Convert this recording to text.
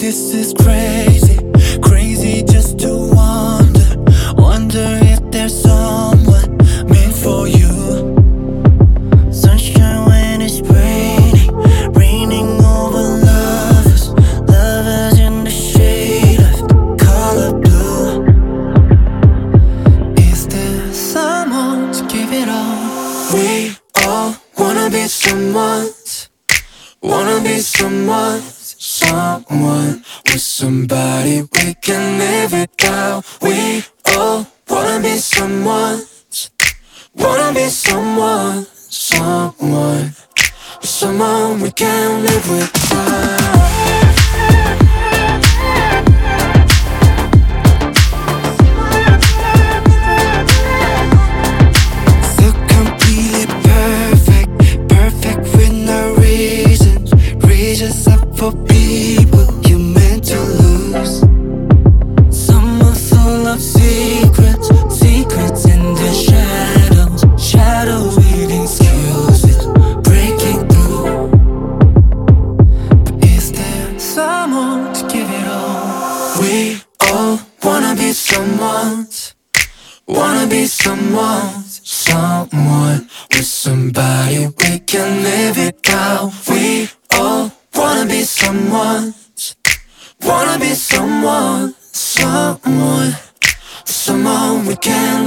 this is crazy, crazy just to wonder if there's someone meant for you. Sunshine when it's raining over lovers, lovers in the shade of the color blue. Is there someone to give it all? We all wanna be someone's, wanna be someone's, someone with somebody we can live it out. We all wanna be someone's, wanna be someone, someone, someone we can live without. So completely perfect, perfect with no reasons, reasons up for people you meant to lose. Someone full of secrets, secrets in the shadows, shadow reading skills with breaking through. But is there someone to give it all? We all wanna be someone's, wanna be someone's, someone with somebody we can live it out. We all wanna be someone's, wanna be someone, someone, someone we can